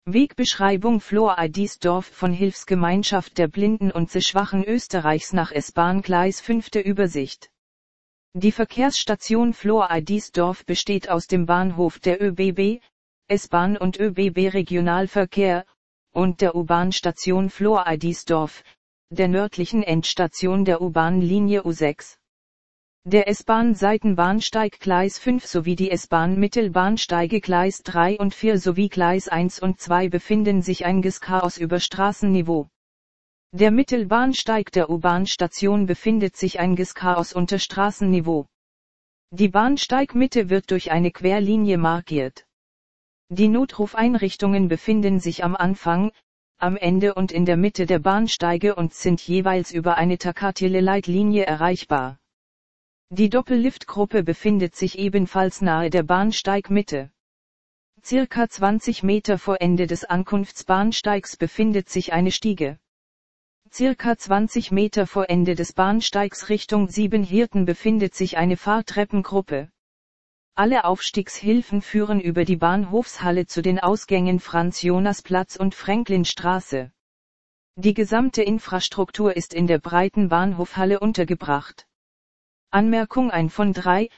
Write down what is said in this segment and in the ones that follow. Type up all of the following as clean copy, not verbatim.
Wegbeschreibung Floridsdorf von Hilfsgemeinschaft der Blinden und Sehschwachen Österreichs nach S-Bahn-Gleis 5. Übersicht. Die Verkehrsstation Floridsdorf besteht aus dem Bahnhof der ÖBB, S-Bahn und ÖBB Regionalverkehr, und der U-Bahn-Station Floridsdorf, der nördlichen Endstation der U-Bahn-Linie U6. Der S-Bahn-Seitenbahnsteig Gleis 5 sowie die S-Bahn-Mittelbahnsteige Gleis 3 und 4 sowie Gleis 1 und 2 befinden sich ein Chaos über Straßenniveau. Der Mittelbahnsteig der U-Bahn-Station befindet sich ein Chaos unter Straßenniveau. Die Bahnsteigmitte wird durch eine Querlinie markiert. Die Notrufeinrichtungen befinden sich am Anfang, am Ende und in der Mitte der Bahnsteige und sind jeweils über eine Takatile-Leitlinie erreichbar. Die Doppelliftgruppe befindet sich ebenfalls nahe der Bahnsteigmitte. Circa 20 Meter vor Ende des Ankunftsbahnsteigs befindet sich eine Stiege. Circa 20 Meter vor Ende des Bahnsteigs Richtung Siebenhirten befindet sich eine Fahrtreppengruppe. Alle Aufstiegshilfen führen über die Bahnhofshalle zu den Ausgängen Franz-Jonas-Platz und Franklinstraße. Die gesamte Infrastruktur ist in der breiten Bahnhofhalle untergebracht. Anmerkung: ein von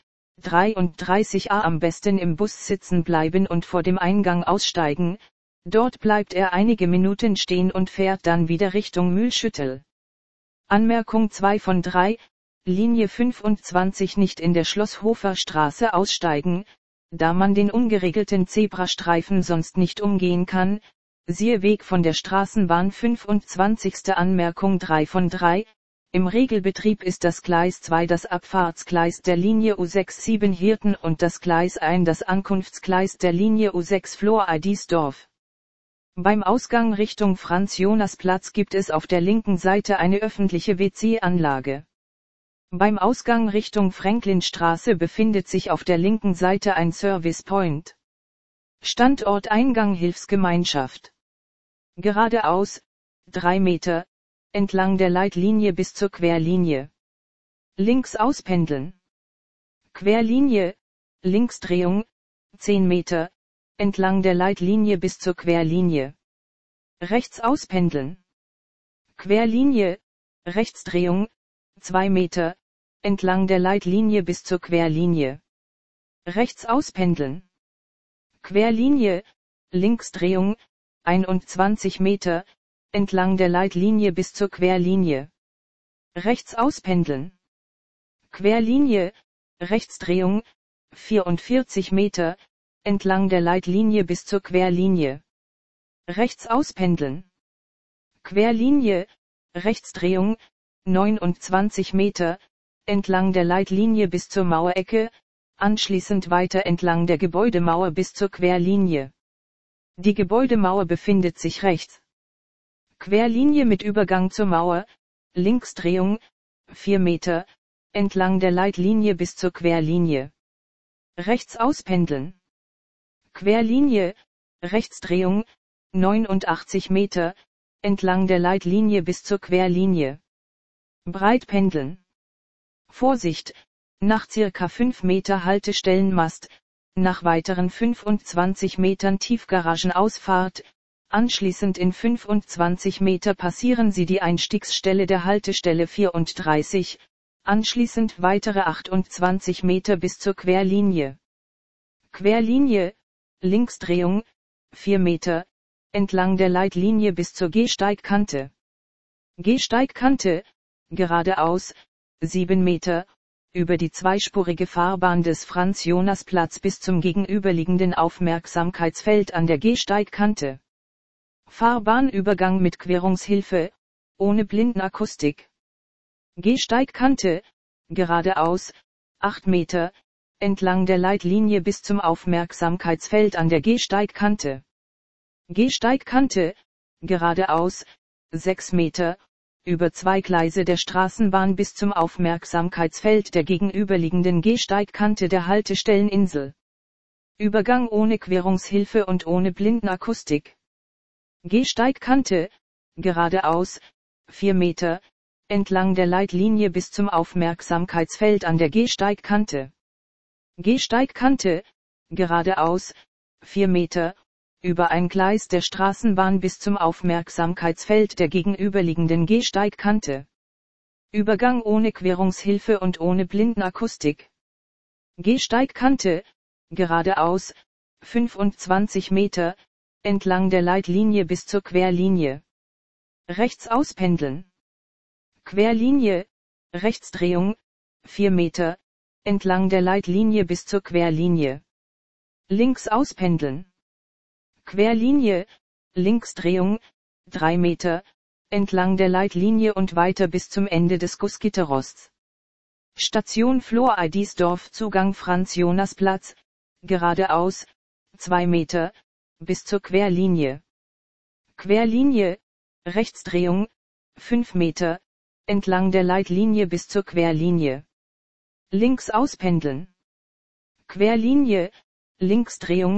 33a am besten im Bus sitzen bleiben und vor dem Eingang aussteigen, dort bleibt er einige Minuten stehen und fährt dann wieder Richtung Mühlschüttel. Anmerkung: 2 von 3, Linie 25 nicht in der Schlosshofer Straße aussteigen, da man den ungeregelten Zebrastreifen sonst nicht umgehen kann, siehe Weg von der Straßenbahn 25. Anmerkung: 3 von 3, im Regelbetrieb ist das Gleis 2 das Abfahrtsgleis der Linie U6 Siebenhirten und das Gleis 1 das Ankunftsgleis der Linie U6 Floridsdorf. Beim Ausgang Richtung Franz-Jonas-Platz gibt es auf der linken Seite eine öffentliche WC-Anlage. Beim Ausgang Richtung Franklinstraße befindet sich auf der linken Seite ein Service Point. Standort Eingang Hilfsgemeinschaft. Geradeaus, 3 Meter, entlang der Leitlinie bis zur Querlinie. Links auspendeln. Querlinie, Linksdrehung, 10 Meter, entlang der Leitlinie bis zur Querlinie. Rechts auspendeln. Querlinie, Rechtsdrehung, 2 Meter, entlang der Leitlinie bis zur Querlinie. Rechts auspendeln. Querlinie, Linksdrehung, 21 Meter, entlang der Leitlinie bis zur Querlinie. Rechts auspendeln. Querlinie, Rechtsdrehung, 44 Meter, entlang der Leitlinie bis zur Querlinie. Rechts auspendeln. Querlinie, Rechtsdrehung, 29 Meter, entlang der Leitlinie bis zur Mauerecke, anschließend weiter entlang der Gebäudemauer bis zur Querlinie. Die Gebäudemauer befindet sich rechts. Querlinie mit Übergang zur Mauer, Linksdrehung, 4 Meter, entlang der Leitlinie bis zur Querlinie. Rechts auspendeln. Querlinie, Rechtsdrehung, 89 Meter, entlang der Leitlinie bis zur Querlinie. Breit pendeln. Vorsicht, nach circa 5 Meter Haltestellenmast, nach weiteren 25 Metern Tiefgaragenausfahrt, anschließend in 25 Meter passieren Sie die Einstiegsstelle der Haltestelle 34, anschließend weitere 28 Meter bis zur Querlinie. Querlinie, Linksdrehung, 4 Meter, entlang der Leitlinie bis zur Gehsteigkante. Gehsteigkante, geradeaus, 7 Meter, über die zweispurige Fahrbahn des Franz-Jonas-Platz bis zum gegenüberliegenden Aufmerksamkeitsfeld an der Gehsteigkante. Fahrbahnübergang mit Querungshilfe, ohne Blindenakustik. Gehsteigkante, geradeaus, 8 Meter, entlang der Leitlinie bis zum Aufmerksamkeitsfeld an der Gehsteigkante. Gehsteigkante, geradeaus, 6 Meter, über 2 Gleise der Straßenbahn bis zum Aufmerksamkeitsfeld der gegenüberliegenden Gehsteigkante der Haltestelleninsel. Übergang ohne Querungshilfe und ohne Blindenakustik. Gehsteigkante, geradeaus, 4 Meter, entlang der Leitlinie bis zum Aufmerksamkeitsfeld an der Gehsteigkante. Gehsteigkante, geradeaus, 4 Meter, über ein Gleis der Straßenbahn bis zum Aufmerksamkeitsfeld der gegenüberliegenden Gehsteigkante. Übergang ohne Querungshilfe und ohne Blindenakustik. Gehsteigkante, geradeaus, 25 Meter, entlang der Leitlinie bis zur Querlinie. Rechts auspendeln. Querlinie, Rechtsdrehung, 4 Meter, entlang der Leitlinie bis zur Querlinie. Links auspendeln. Querlinie, Linksdrehung, 3 Meter, entlang der Leitlinie und weiter bis zum Ende des Gussgitterrosts. Station Flor-Eidisdorf, Zugang Franz-Jonas-Platz, geradeaus, 2 Meter, bis zur Querlinie. Querlinie, Rechtsdrehung, 5 Meter, entlang der Leitlinie bis zur Querlinie. Links auspendeln. Querlinie, Linksdrehung,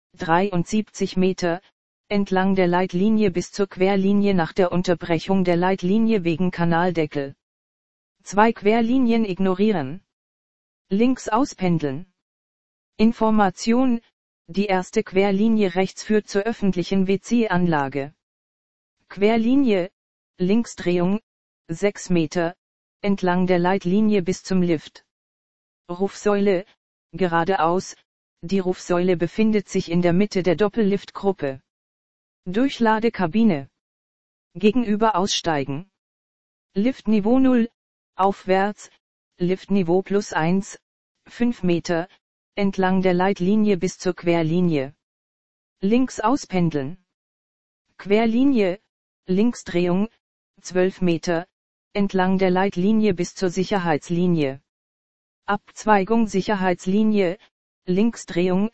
73 Meter, entlang der Leitlinie bis zur Querlinie nach der Unterbrechung der Leitlinie wegen Kanaldeckel. 2 Querlinien ignorieren. Links auspendeln. Information: Die erste Querlinie rechts führt zur öffentlichen WC-Anlage. Querlinie, Linksdrehung, 6 Meter, entlang der Leitlinie bis zum Lift. Rufsäule, geradeaus, die Rufsäule befindet sich in der Mitte der Doppelliftgruppe. Durchladekabine. Gegenüber aussteigen. Liftniveau 0, aufwärts, Liftniveau +1, 5 Meter, entlang der Leitlinie bis zur Querlinie. Links auspendeln. Querlinie, Linksdrehung, 12 Meter, entlang der Leitlinie bis zur Sicherheitslinie. Abzweigung Sicherheitslinie, Linksdrehung,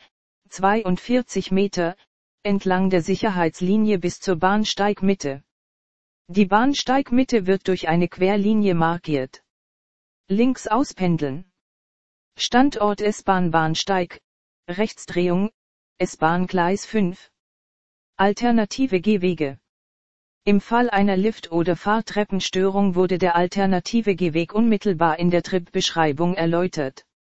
42 Meter, entlang der Sicherheitslinie bis zur Bahnsteigmitte. Die Bahnsteigmitte wird durch eine Querlinie markiert. Links auspendeln. Standort S-Bahn-Bahnsteig, Rechtsdrehung, S-Bahn Gleis 5. Alternative Gehwege. Im Fall einer Lift- oder Fahrtreppenstörung wurde der alternative Gehweg unmittelbar in der Tripbeschreibung erläutert.